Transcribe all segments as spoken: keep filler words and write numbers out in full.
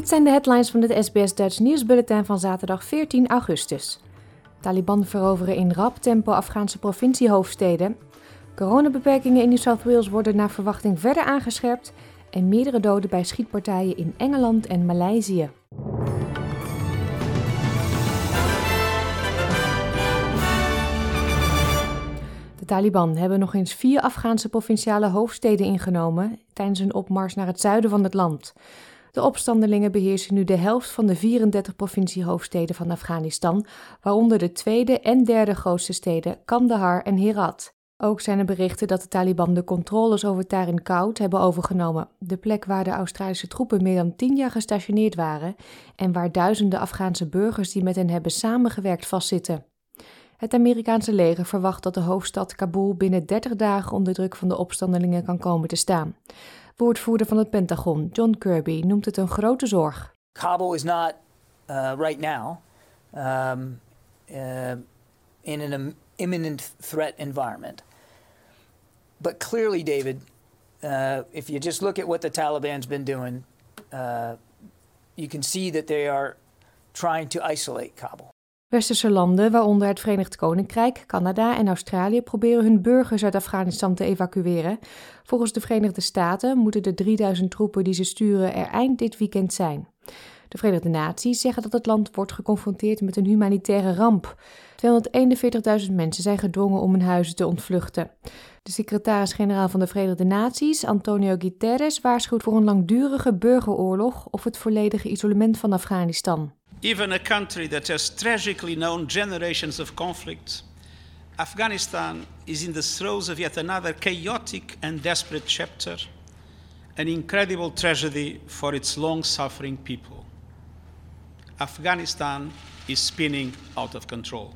Dit zijn de headlines van het S B S Duits nieuwsbulletin van zaterdag veertien augustus. Taliban veroveren in rap tempo Afghaanse provinciehoofdsteden. Coronabeperkingen in New South Wales worden naar verwachting verder aangescherpt. En meerdere doden bij schietpartijen in Engeland en Maleisië. De Taliban hebben nog eens vier Afghaanse provinciale hoofdsteden ingenomen tijdens een opmars naar het zuiden van het land. De opstandelingen beheersen nu de helft van de vierendertig provinciehoofdsteden van Afghanistan, waaronder de tweede en derde grootste steden Kandahar en Herat. Ook zijn er berichten dat de Taliban de controles over Tarin Kowt hebben overgenomen, de plek waar de Australische troepen meer dan tien jaar gestationeerd waren en waar duizenden Afghaanse burgers die met hen hebben samengewerkt vastzitten. Het Amerikaanse leger verwacht dat de hoofdstad Kabul binnen dertig dagen onder druk van de opstandelingen kan komen te staan. Woordvoerder van het Pentagon, John Kirby, noemt het een grote zorg. Kabul is not uh, right now um, uh, in an imminent threat environment. But clearly, David, uh, if you just look at what the Taliban's been doing, uh, you can see that they are trying to isolate Kabul. Westerse landen, waaronder het Verenigd Koninkrijk, Canada en Australië, proberen hun burgers uit Afghanistan te evacueren. Volgens de Verenigde Staten moeten de drieduizend troepen die ze sturen er eind dit weekend zijn. De Verenigde Naties zeggen dat het land wordt geconfronteerd met een humanitaire ramp. tweehonderdeenenveertigduizend mensen zijn gedwongen om hun huizen te ontvluchten. De secretaris-generaal van de Verenigde Naties, Antonio Guterres, waarschuwt voor een langdurige burgeroorlog of het volledige isolement van Afghanistan. Even a country that has tragically known generations of conflict, Afghanistan is in the throes of yet another chaotic and desperate chapter, an incredible tragedy for its long-suffering people. Afghanistan is spinning out of control.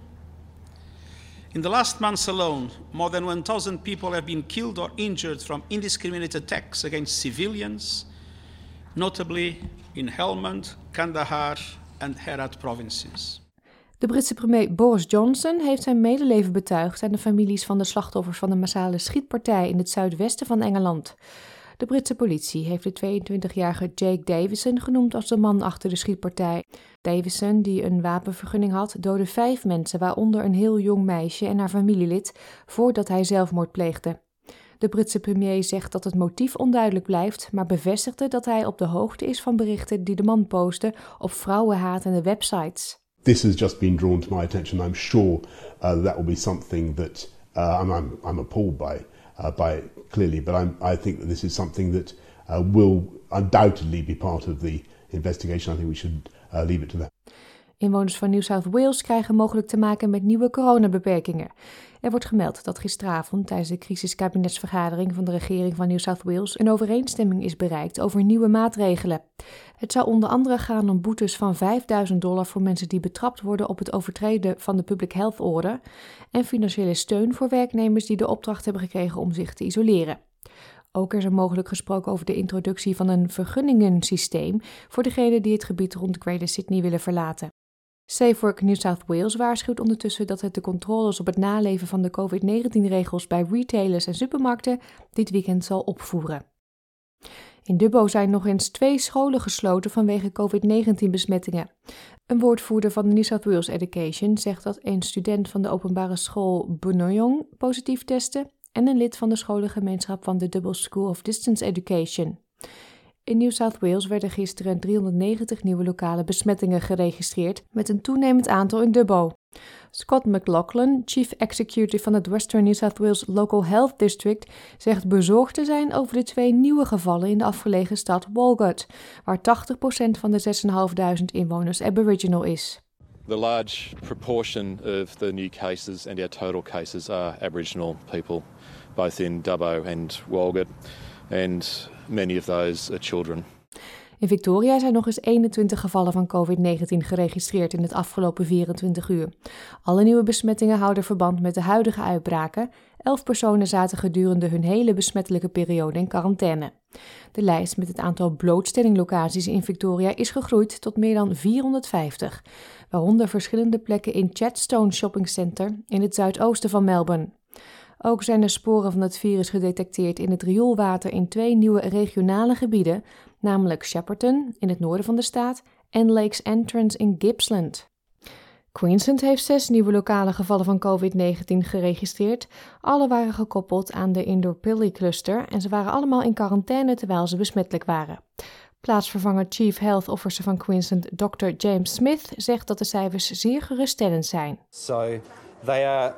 In the last months alone, more than one thousand people have been killed or injured from indiscriminate attacks against civilians, notably in Helmand, Kandahar and Herat provinces. De Britse premier Boris Johnson heeft zijn medeleven betuigd aan de families van de slachtoffers van de massale schietpartij in het zuidwesten van Engeland. De Britse politie heeft de tweeëntwintigjarige Jake Davison genoemd als de man achter de schietpartij. Davison, die een wapenvergunning had, doodde vijf mensen, waaronder een heel jong meisje en haar familielid, voordat hij zelfmoord pleegde. De Britse premier zegt dat het motief onduidelijk blijft, maar bevestigde dat hij op de hoogte is van berichten die de man postte op vrouwenhatende websites. This has just been drawn to my attention. I'm sure uh, that will be something that uh, I'm, I'm, I'm appalled by, uh, by it clearly, but I'm, I think that this is something that uh, will undoubtedly be part of the investigation. I think we should uh, leave it to that. Inwoners van New South Wales krijgen mogelijk te maken met nieuwe coronabeperkingen. Er wordt gemeld dat gisteravond tijdens de crisiskabinetsvergadering van de regering van New South Wales een overeenstemming is bereikt over nieuwe maatregelen. Het zou onder andere gaan om boetes van vijfduizend dollar voor mensen die betrapt worden op het overtreden van de Public Health Order en financiële steun voor werknemers die de opdracht hebben gekregen om zich te isoleren. Ook is er mogelijk gesproken over de introductie van een vergunningensysteem voor degenen die het gebied rond Greater Sydney willen verlaten. SafeWork New South Wales waarschuwt ondertussen dat het de controles op het naleven van de covid negentien regels bij retailers en supermarkten dit weekend zal opvoeren. In Dubbo zijn nog eens twee scholen gesloten vanwege covid negentien besmettingen. Een woordvoerder van de New South Wales Education zegt dat een student van de openbare school Buninyong positief testte en een lid van de scholengemeenschap van de Dubbo School of Distance Education. In New South Wales werden gisteren driehonderdnegentig nieuwe lokale besmettingen geregistreerd, met een toenemend aantal in Dubbo. Scott McLaughlin, Chief Executive van het Western New South Wales Local Health District, zegt bezorgd te zijn over de twee nieuwe gevallen in de afgelegen stad Walgett, waar tachtig procent van de zesduizendvijfhonderd inwoners Aboriginal is. The large proportion of the new cases and our total cases are Aboriginal people, both in Dubbo and Walgett, and many of those are children. In Victoria zijn nog eens eenentwintig gevallen van covid negentien geregistreerd in het afgelopen vierentwintig uur. Alle nieuwe besmettingen houden verband met de huidige uitbraken. Elf personen zaten gedurende hun hele besmettelijke periode in quarantaine. De lijst met het aantal blootstellinglocaties in Victoria is gegroeid tot meer dan vierhonderdvijftig, waaronder verschillende plekken in Chadstone Shopping Centre in het zuidoosten van Melbourne. Ook zijn er sporen van het virus gedetecteerd in het rioolwater in twee nieuwe regionale gebieden, namelijk Shepparton in het noorden van de staat en Lakes Entrance in Gippsland. Queensland heeft zes nieuwe lokale gevallen van covid negentien geregistreerd. Alle waren gekoppeld aan de Indooroopilly-cluster en ze waren allemaal in quarantaine terwijl ze besmettelijk waren. Plaatsvervanger Chief Health Officer van Queensland, dokter James Smith, zegt dat de cijfers zeer geruststellend zijn. So they are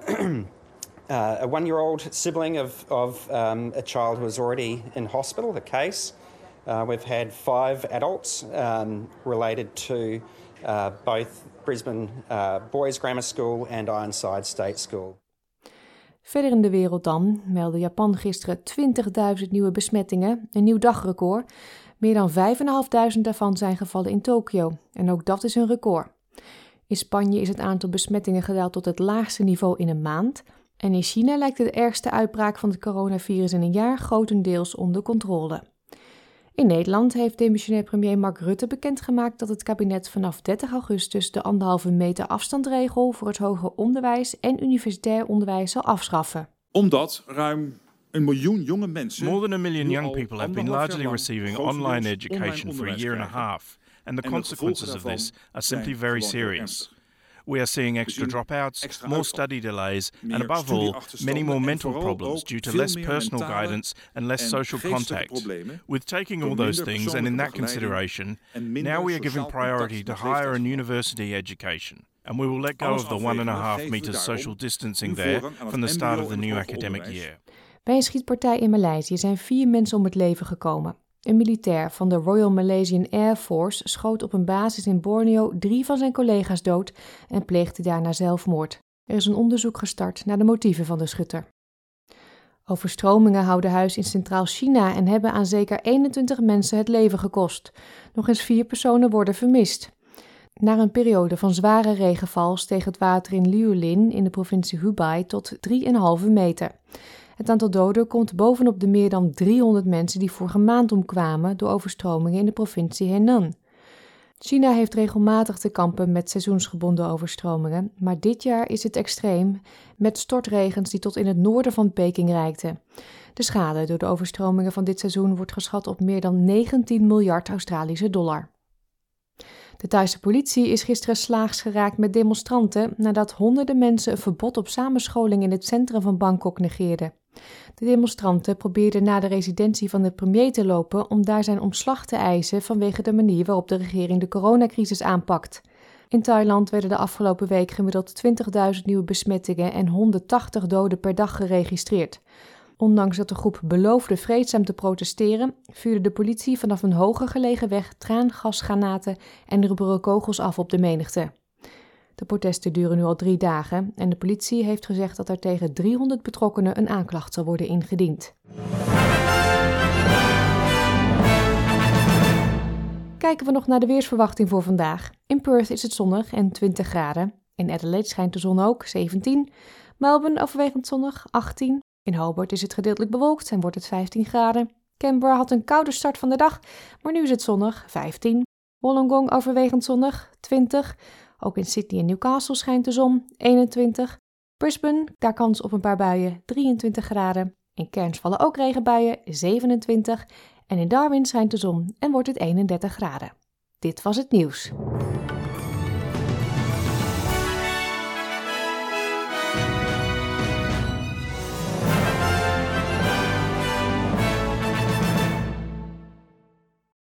uh, a one-year-old sibling of, of um, a child who was already in hospital, a case. Uh, we've had five adults um, related to uh, both Brisbane uh, Boys Grammar School and Ironside State School. Verder in de wereld dan meldde Japan gisteren twintigduizend nieuwe besmettingen, een nieuw dagrecord. Meer dan vijfduizend daarvan zijn gevallen in Tokio en ook dat is een record. In Spanje is het aantal besmettingen gedaald tot het laagste niveau in een maand. En in China lijkt de ergste uitbraak van het coronavirus in een jaar grotendeels onder controle. In Nederland heeft demissionair premier Mark Rutte bekendgemaakt dat het kabinet vanaf dertig augustus de anderhalve meter afstandregel voor het hoger onderwijs en universitair onderwijs zal afschaffen. Omdat ruim een miljoen jonge mensen... More than a million young people have been largely receiving online education for a year and a half, and the consequences of this are simply very serious. We are seeing extra dropouts, more study delays, and above all, many more mental problems due to less personal guidance and less social contact. With taking all those things and in that consideration, now we are giving priority to higher and university education. And we will let go of the one and a half meters social distancing there from the start of the new academic year. Bij een schietpartij in Maleisië zijn vier mensen om het leven gekomen. Een militair van de Royal Malaysian Air Force schoot op een basis in Borneo drie van zijn collega's dood en pleegde daarna zelfmoord. Er is een onderzoek gestart naar de motieven van de schutter. Overstromingen houden huis in Centraal China en hebben aan zeker eenentwintig mensen het leven gekost. Nog eens vier personen worden vermist. Na een periode van zware regenval steeg het water in Liulin in de provincie Hubei tot drie komma vijf meter. Het aantal doden komt bovenop de meer dan driehonderd mensen die vorige maand omkwamen door overstromingen in de provincie Henan. China heeft regelmatig te kampen met seizoensgebonden overstromingen, maar dit jaar is het extreem, met stortregens die tot in het noorden van Peking reikten. De schade door de overstromingen van dit seizoen wordt geschat op meer dan negentien miljard Australische dollar. De Thaise politie is gisteren slaags geraakt met demonstranten nadat honderden mensen een verbod op samenscholing in het centrum van Bangkok negeerden. De demonstranten probeerden naar de residentie van de premier te lopen om daar zijn ontslag te eisen vanwege de manier waarop de regering de coronacrisis aanpakt. In Thailand werden de afgelopen week gemiddeld twintigduizend nieuwe besmettingen en honderdtachtig doden per dag geregistreerd. Ondanks dat de groep beloofde vreedzaam te protesteren, vuurde de politie vanaf een hoger gelegen weg traangasgranaten en rubberen kogels af op de menigte. De protesten duren nu al drie dagen en de politie heeft gezegd dat er tegen driehonderd betrokkenen een aanklacht zal worden ingediend. Kijken we nog naar de weersverwachting voor vandaag. In Perth is het zonnig en twintig graden. In Adelaide schijnt de zon ook, zeventien. Melbourne overwegend zonnig, achttien. In Hobart is het gedeeltelijk bewolkt en wordt het vijftien graden. Canberra had een koude start van de dag, maar nu is het zonnig, vijftien. Wollongong overwegend zonnig, twintig. Ook in Sydney en Newcastle schijnt de zon, eenentwintig. Brisbane, daar kans op een paar buien, drieëntwintig graden. In Cairns vallen ook regenbuien, zevenentwintig. En in Darwin schijnt de zon en wordt het eenendertig graden. Dit was het nieuws.